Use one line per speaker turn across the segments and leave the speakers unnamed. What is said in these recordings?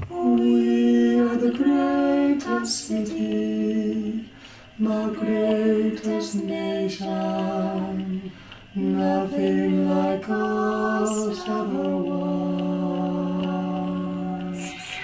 We are the greatest city, the greatest nation. Nothing like us ever was.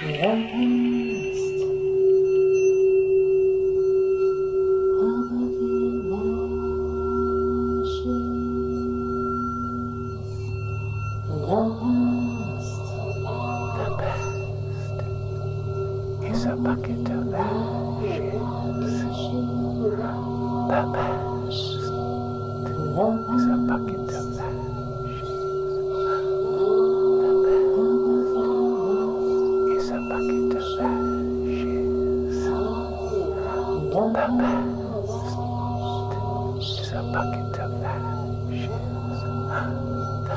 Is a bucket of ashes. The best is a bucket of ashes. The best is a bucket of ashes. The best is a bucket of ashes. The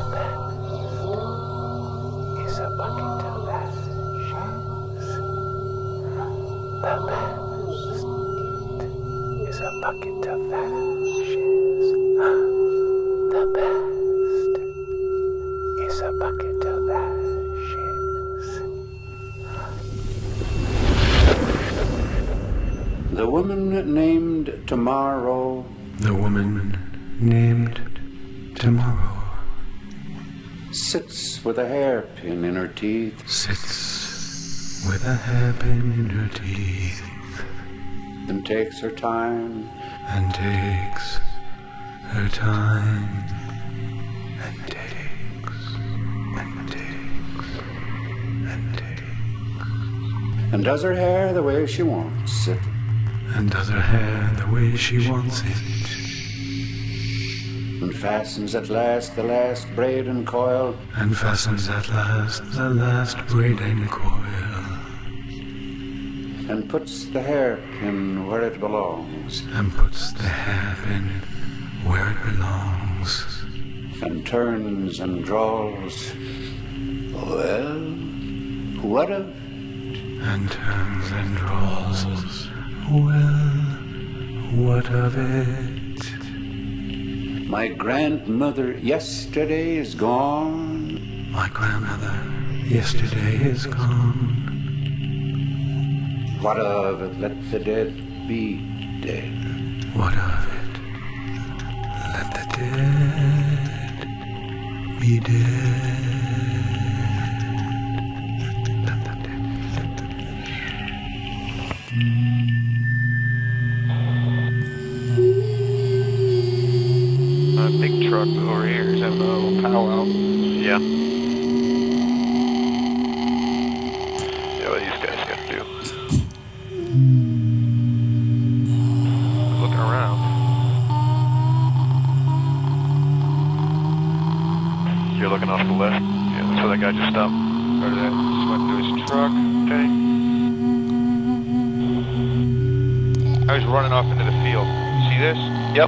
best is a bucket of ashes. The best is a bucket of ashes. The best is a bucket of ashes.
The woman named Tomorrow.
The woman named Tomorrow
Sits with a hairpin in her teeth.
sits with a hairpin in her teeth
And takes her time.
and takes her time and takes and takes and takes
And does her hair the way she wants it.
and does her hair the way she wants it
And fastens at last the last braid and coil.
and fastens at last the last braid and coil
And puts the hairpin where it belongs.
and puts the hairpin where it belongs
And turns and draws. Well, what of
and turns and draws. Well, what of it?
my grandmother yesterday is gone?
My grandmother yesterday is gone.
What of it? Let the dead be dead.
What of it? Let the dead be dead. Let the dead.
Big truck over here is having a little powwow. Yeah. Yeah, what these guys gotta do. Looking around. You're looking off the left? Yeah, that's where that guy just stopped. Or that just went through his truck. Okay. I was running off into the field. See this? Yep.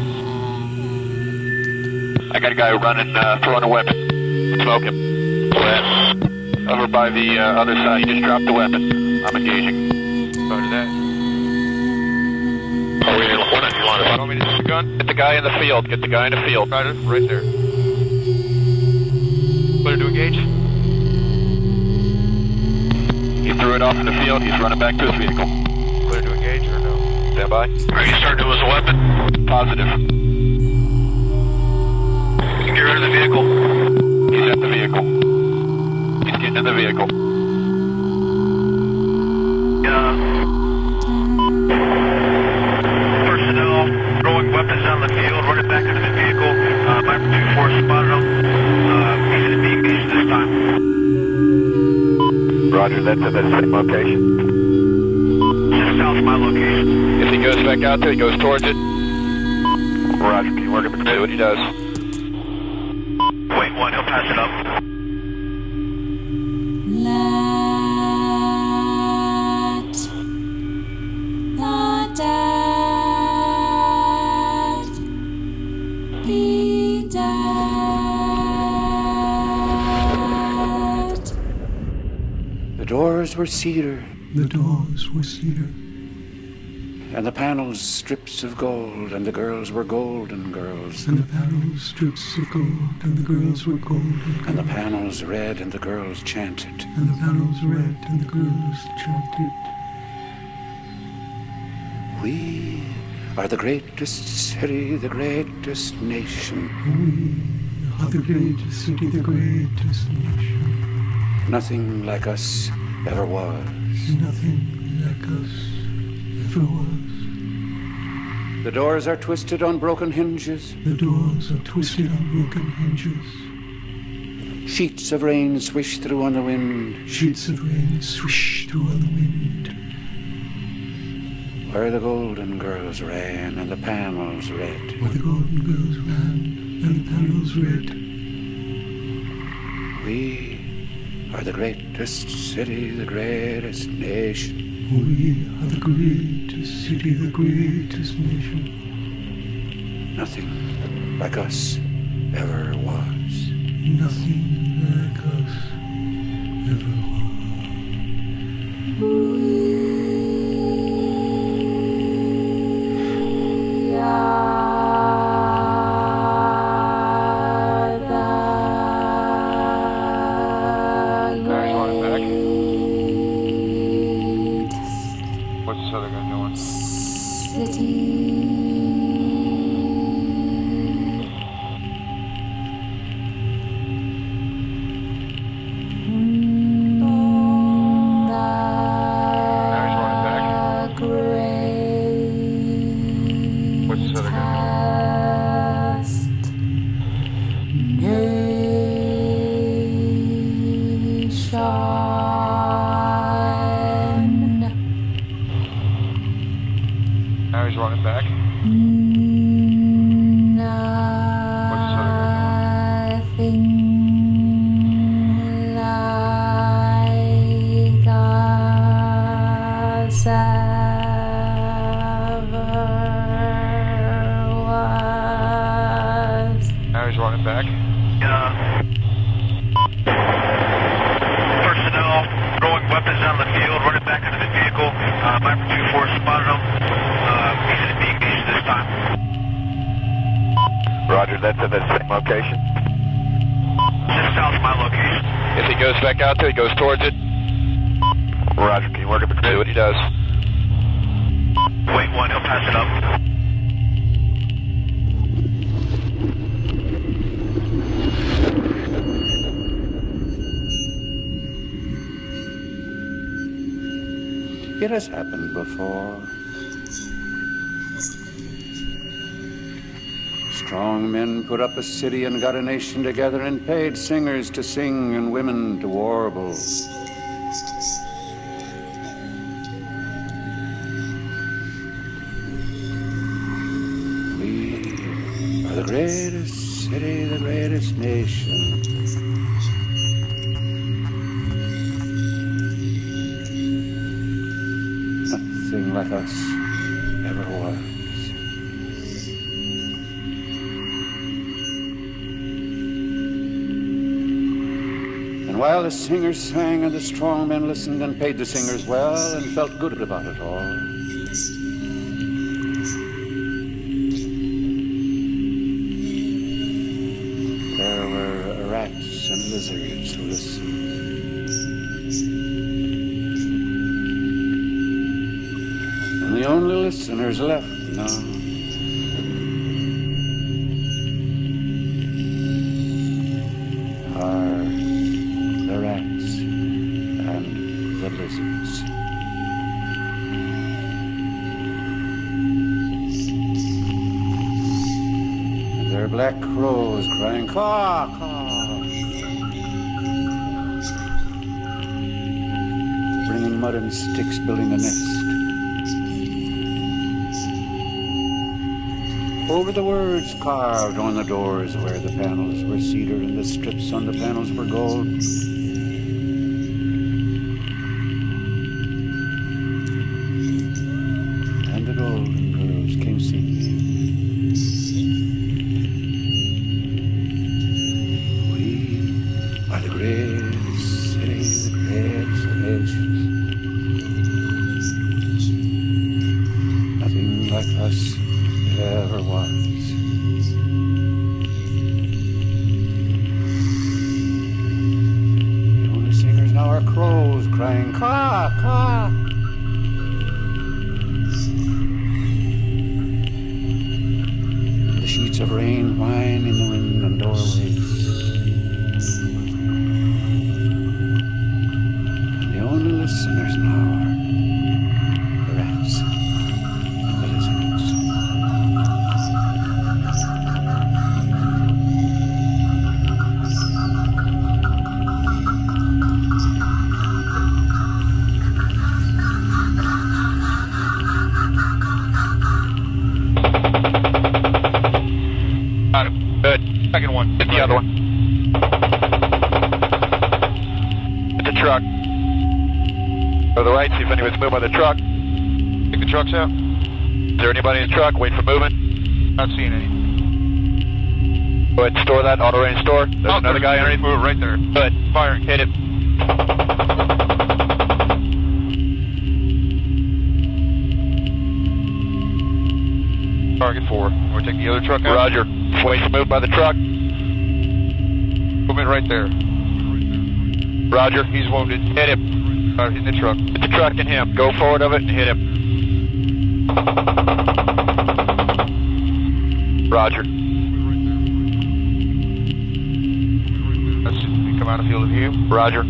I got a guy running, throwing a weapon. Smoke him. Over by the other side. He just dropped the weapon. I'm engaging. Roger that. Oh, you want me to shoot the gun? Get the guy in the field. Get the guy in the field. Roger, right there. Clear to engage. He threw it off in the field. He's running back to his vehicle. Clear to engage or no? Stand by. Ready to start to his weapon? Positive. Get rid of the vehicle. He's at the vehicle. He's getting in the vehicle. Personnel throwing weapons on the field, running back into the vehicle. Viper 2-4 spotted him. He's in the engaged this time. Roger, that's at that same location. Just south of my location. If he goes back out there, he goes towards it. Roger, can you work him? See what he does. Wait, one, he'll pass it up.
Let the dead be dead.
The doors were cedar.
The doors were cedar.
and the panels strips of gold, and the girls were golden girls.
And the panels strips of gold, and the girls were golden girls.
And the panels red, and the girls chanted.
And the panels red, and the girls chanted.
We are the greatest city, the greatest nation.
We are the greatest city, the greatest nation.
Nothing like us ever was.
Nothing like us ever was.
The doors are twisted on broken hinges.
The doors are twisted on broken hinges.
Sheets of rain swish through on the wind.
Sheets of rain swish through on the wind.
Where the golden girls ran and the panels red.
Where the golden girls ran and the panels red.
We are the greatest city, the greatest nation.
We are the greatest city, the greatest nation.
Nothing like us ever was.
Nothing like us ever was.
We are the
What's this other guy doing?
city.
Now he's running back.
Nothing like us ever was.
Now he's running back.
Personnel throwing weapons on the field, running back into the vehicle. Viper 2-4 spotted him. He's going to be engaged this time.
Roger, that's at that same location.
Just south of my location.
If he goes back out there, he goes towards it. Roger, can you work at the crew? See what he does.
Wait one, he'll pass it up.
It has happened before. Strong men put up a city and got a nation together and paid singers to sing and women to warble. We are the greatest city, the greatest nation. Nothing like us ever was. And while the singers sang and the strong men listened and paid the singers well and felt good about it all, there were rats and lizards who listened. And the only listeners left now are the rats and the lizards. And their black crows crying caw, caw, bringing mud and sticks, building a nest. Over the words carved on the doors where the panels were cedar and the strips on the panels were gold. And the golden girls came singing. We are the greatest city, the greatest nation. crying, caw, caw. The sheets of rain whine in the wind and doorways. And the only listeners now are the rats and the lizards.
Got him. Good. Second one. Hit the other one. Hit the truck. Go to the right, see if anyone's moved by the truck. Take the trucks out. Is there anybody in the truck? Wait for movement. Not seeing any. Go ahead and store that. Auto range store. There's another guy underneath. Move right there. Good. Firing. Hit it. Target 4. We'll take the other truck out. Roger. Wait for move by the truck. Movement right there. Roger. He's wounded. Hit him. Hitting the truck. Hit the truck and him. Go forward of it and hit him. Roger. Let's come out of field of view. Roger.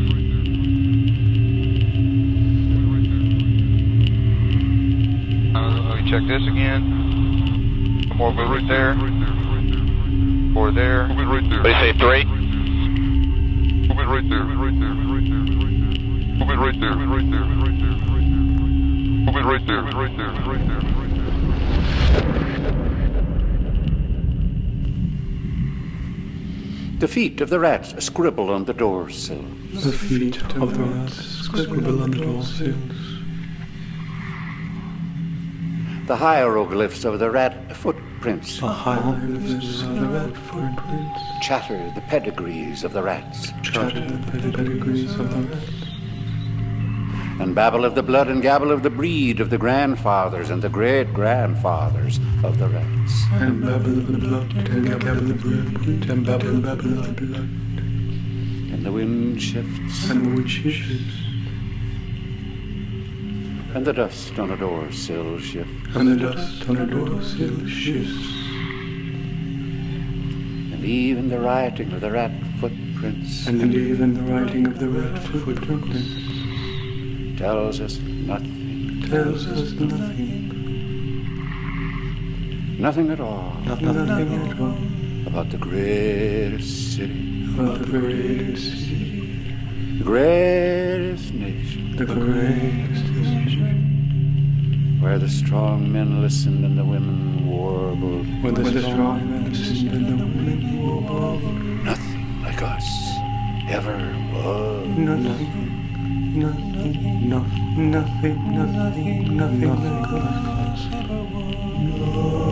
Let me check this again. One more move right there. 4 there. Move it right there. What do you say, 3? Move it right there. Move it right there. Move it right there. Move it right there. Move it right there. Move it right there. Move it right there. Move it right there.
The feet of the rats scribble on the doorsill.
The feet of the rats scribble on the doorsills.
The hieroglyphs of the rat footprints
The hieroglyphs of the rat footprints
chatter the pedigrees of the rats,
chatter the pedigrees of the rats,
and babble of the blood and gabble of the breed of the grandfathers and the great-grandfathers of the rats.
and babble of the blood, and babble of the blood, and babble of the blood,
And the wind shifts,
and the wind shifts,
and the dust on a doorsill shifts,
and the dust on a doorsill shifts,
and even the writing of the rat footprints
and even the writing of the rat footprints
tells us nothing,
tells us nothing,
nothing at all
nothing at all
about the greatest city,
about the greatest city,
the greatest nation,
the greatest nation,
where the strong men listened and the women warbled.
where the strong men listened and the women warbled.
Nothing like us ever was.
Nothing like us.